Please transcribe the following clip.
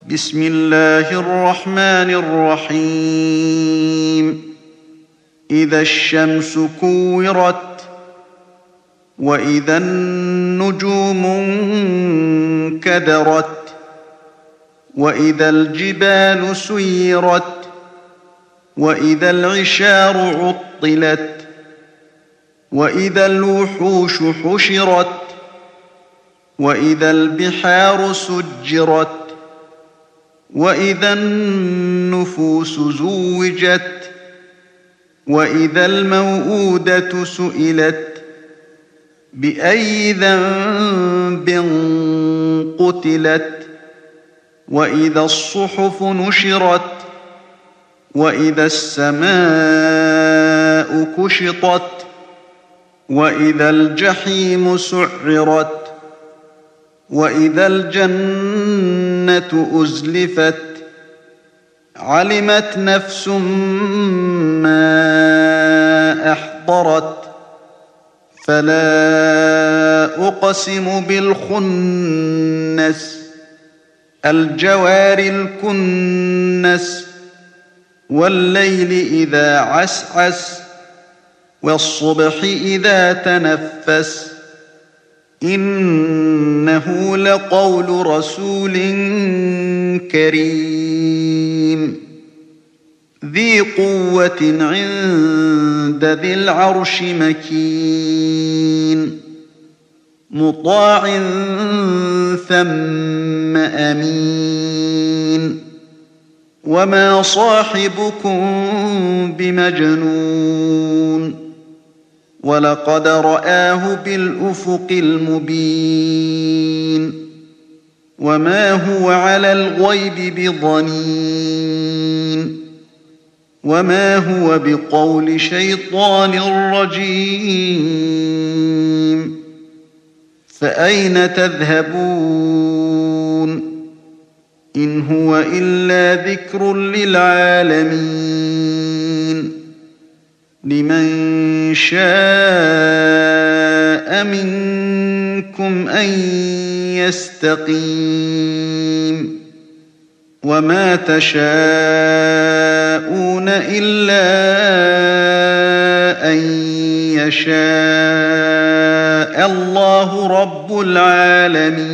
بسم الله الرحمن الرحيم إذا الشمس كورت وإذا النجوم انكدرت وإذا الجبال سيرت وإذا العشار عطلت وإذا الوحوش حشرت وإذا البحار سجرت وإذا النفوس زوجت وإذا الموءودة سئلت بأي ذنب قتلت وإذا الصحف نشرت وإذا السماء كشطت وإذا الجحيم سعرت وإذا الجنة أزلفت علمت نفس ما أحضرت فلا أقسم بالخنس الجوار الكنس والليل إذا عسعس والصبح إذا تنفس إنه لقول رسول كريم ذي قوة عند ذي العرش مكين مطاع ثم أمين وما صاحبكم بمجنون ولقد رآه بالأفق المبين وما هو على الغيب بضنين وما هو بقول شيطان رجيم فأين تذهبون إن هو إلا ذكر للعالمين لمن شاء منكم أن يستقيم وما تشاءون إلا أن يشاء الله رب العالمين.